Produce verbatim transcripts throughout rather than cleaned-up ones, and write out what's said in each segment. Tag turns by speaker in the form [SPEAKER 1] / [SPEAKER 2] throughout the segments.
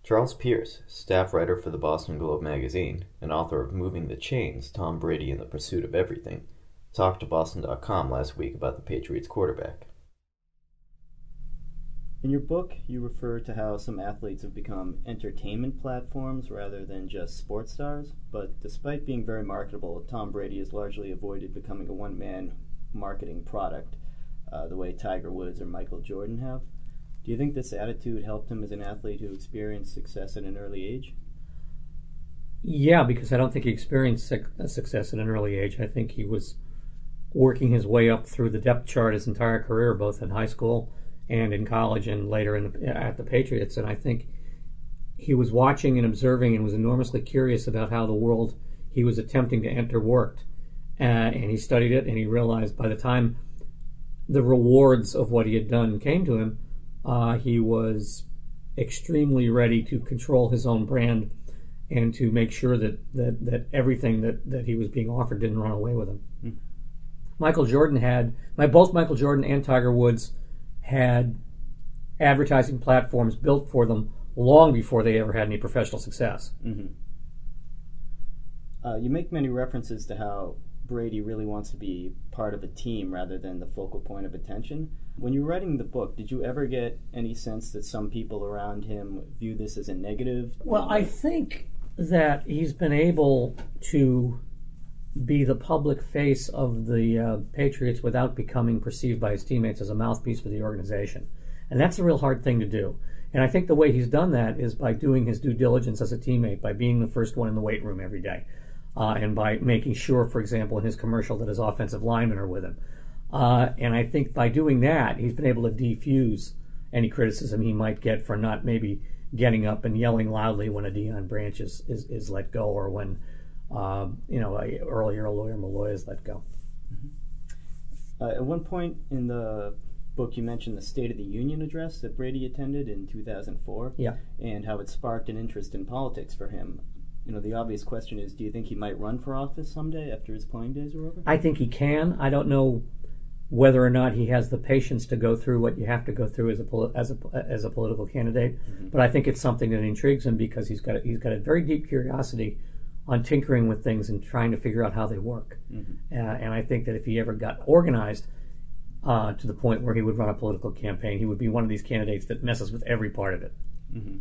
[SPEAKER 1] Charles Pierce, staff writer for the Boston Globe magazine and author of Moving the Chains, Tom Brady in the Pursuit of Everything, talked to Boston dot com last week about the Patriots quarterback.
[SPEAKER 2] In your book, you refer to how some athletes have become entertainment platforms rather than just sports stars, but despite being very marketable, Tom Brady has largely avoided becoming a one-man marketing product, uh, the way Tiger Woods or Michael Jordan have. Do you think this attitude helped him as an athlete who experienced success at an early age?
[SPEAKER 3] Yeah, because I don't think he experienced success at an early age. I think he was working his way up through the depth chart his entire career, both in high school and in college and later in the, at the Patriots. And I think he was watching and observing and was enormously curious about how the world he was attempting to enter worked. Uh, and he studied it, and he realized by the time the rewards of what he had done came to him, uh, he was extremely ready to control his own brand and to make sure that, that, that everything that, that he was being offered didn't run away with him. Mm-hmm. Michael Jordan had, my, both Michael Jordan and Tiger Woods had advertising platforms built for them long before they ever had any professional success.
[SPEAKER 2] Mm-hmm. Uh, you make many references to how Brady really wants to be part of a team rather than the focal point of attention. When you were writing the book, did you ever get any sense that some people around him view this as a negative?
[SPEAKER 3] Well, I think that he's been able to be the public face of the uh, Patriots without becoming perceived by his teammates as a mouthpiece for the organization. And that's a real hard thing to do. And I think the way he's done that is by doing his due diligence as a teammate, by being the first one in the weight room every day, uh, and by making sure, for example, in his commercial that his offensive linemen are with him. Uh, and I think by doing that, he's been able to defuse any criticism he might get for not maybe getting up and yelling loudly when a Deion Branch is, is, is let go, or when Uh, you know, earlier Lawyer Milloy is let go.
[SPEAKER 2] Mm-hmm. Uh, at one point in the book, you mentioned the State of the Union address that Brady attended in two thousand four,
[SPEAKER 3] yeah,
[SPEAKER 2] and how it sparked an interest in politics for him. You know, the obvious question is, do you think he might run for office someday after his playing days are over?
[SPEAKER 3] I think he can. I don't know whether or not he has the patience to go through what you have to go through as a poli- as a as a political candidate. Mm-hmm. But I think it's something that intrigues him because he's got a, he's got a very deep curiosity on tinkering with things and trying to figure out how they work. Mm-hmm. Uh, and I think that if he ever got organized uh, to the point where he would run a political campaign, he would be one of these candidates that messes with every part of it.
[SPEAKER 2] Mm-hmm.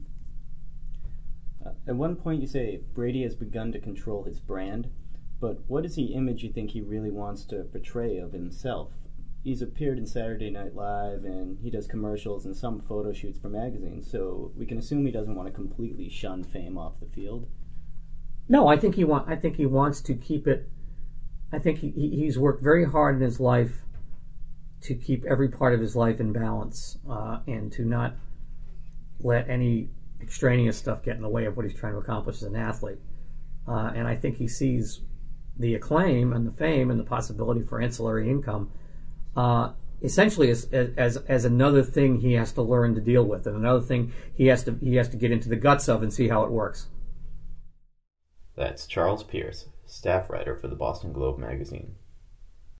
[SPEAKER 2] Uh, at one point you say Brady has begun to control his brand, but what is the image you think he really wants to portray of himself? He's appeared in Saturday Night Live, and he does commercials and some photo shoots for magazines, so we can assume he doesn't want to completely shun fame off the field.
[SPEAKER 3] No, I think he want. I think he wants to keep it. I think he, he's worked very hard in his life to keep every part of his life in balance, uh, and to not let any extraneous stuff get in the way of what he's trying to accomplish as an athlete. Uh, and I think he sees the acclaim and the fame and the possibility for ancillary income uh, essentially as, as as another thing he has to learn to deal with, and another thing he has to he has to get into the guts of and see how it works.
[SPEAKER 1] That's Charles Pierce, staff writer for the Boston Globe magazine.